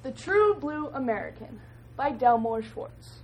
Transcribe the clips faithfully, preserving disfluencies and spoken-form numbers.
The True Blue American by Delmore Schwartz.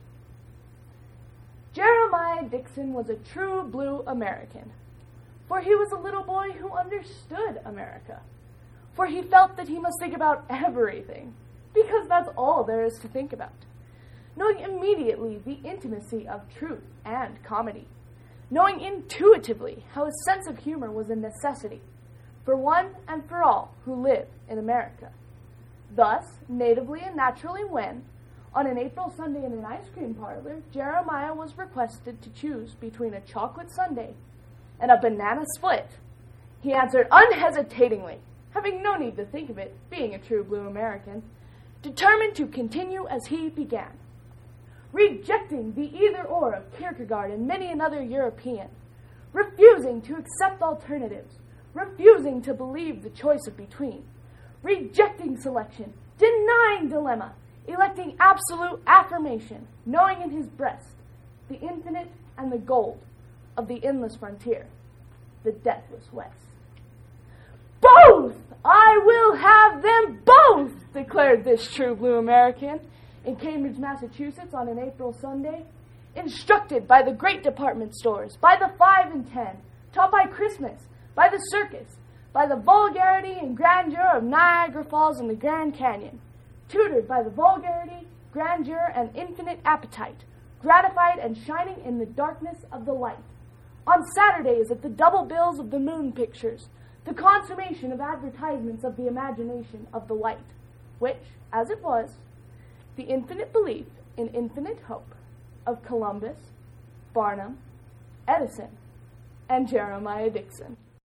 Jeremiah Dixon was a true blue American, for he was a little boy who understood America, for he felt that he must think about everything, because that's all there is to think about, knowing immediately the intimacy of truth and comedy, knowing intuitively how a sense of humor was a necessity for one and for all who live in America. Thus, natively and naturally when, on an April Sunday in an ice cream parlor, Jeremiah was requested to choose between a chocolate sundae and a banana split, he answered unhesitatingly, having no need to think of it, being a true blue American, determined to continue as he began. Rejecting the either-or of Kierkegaard and many another European, refusing to accept alternatives, refusing to believe the choice of between, rejecting selection, denying dilemma, electing absolute affirmation, knowing in his breast the infinite and the gold of the endless frontier, the deathless West. Both! I will have them both, declared this true blue American in Cambridge, Massachusetts on an April Sunday, instructed by the great department stores, by the five and ten, taught by Christmas, by the circus, by the vulgarity and grandeur of Niagara Falls and the Grand Canyon, tutored by the vulgarity, grandeur, and infinite appetite, gratified and shining in the darkness of the light. On Saturdays at the double bills of the moon pictures, the consummation of advertisements of the imagination of the light, which, as it was, the infinite belief in infinite hope of Columbus, Barnum, Edison, and Jeremiah Dixon.